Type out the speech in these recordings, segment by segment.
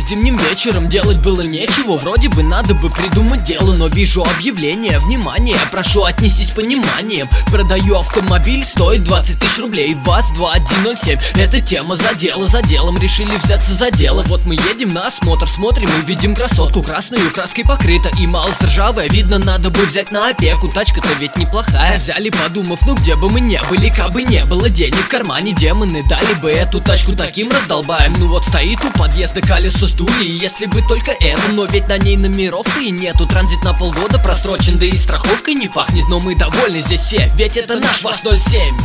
зимним вечером, делать было нечего. Вроде бы надо бы придумать дело, но вижу объявление. Внимание, прошу, отнесись с пониманием. Продаю автомобиль, стоит 20 тысяч рублей, ВАЗ-2107. Эта тема задела, за делом решили взяться за дело. Вот мы едем на осмотр, смотрим и видим красотку. Красной краской покрыта и малость ржавая. Видно, надо бы взять на опеку, тачка-то ведь неплохая. Взяли, подумав, ну где бы мы не были, кабы не было денег в кармане. Демоны дали бы эту тачку таким раздолбаем. Ну вот стоит у подъезда, колесо сдули, и если бы только это. Но ведь на ней номеров-то и нету. Транзит на полгода просрочен, да и страховкой не пахнет. Но мы довольны здесь все, ведь это наш ВАЗ-07.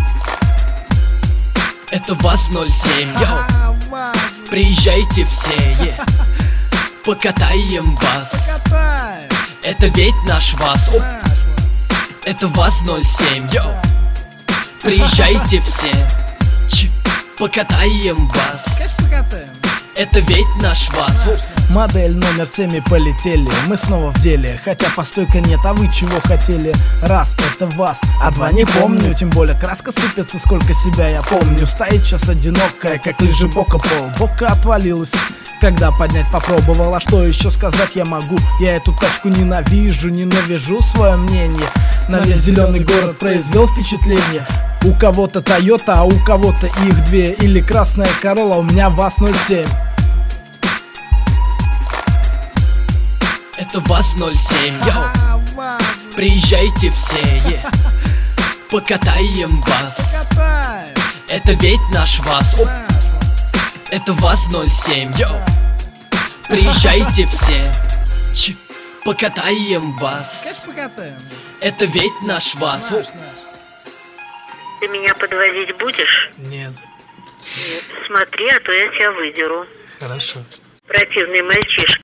Это ВАЗ-07, йоу. Приезжайте все, покатаем вас. Это ведь наш ВАЗ. Это ВАЗ-07, йоу. Приезжайте все, покатаем вас. Это ведь наш ВАЗ. Модель номер 7 и полетели. Мы снова в деле, хотя постойка нет, а вы чего хотели? Раз, это вас, а два не помню. Тем более краска сыпется, сколько себя я помню. Стоит сейчас одинокая, как лежебока пол. Бока отвалилась, когда поднять попробовал. А что еще сказать я могу? Я эту тачку ненавижу, ненавижу свое мнение. На весь зеленый город произвел впечатление. У кого-то Toyota, а у кого-то их две. Или красная Corolla, у меня ВАЗ-07. Это ВАЗ-07, йоу. Приезжайте все, покатаем вас. Это ведь наш ВАЗ. Это ВАЗ-07, йоу. Приезжайте все, покатаем вас. Это ведь наш ВАЗ. Ты меня подвозить будешь? Нет. Нет. Смотри, а то я тебя выдеру. Хорошо. Противный мальчишка.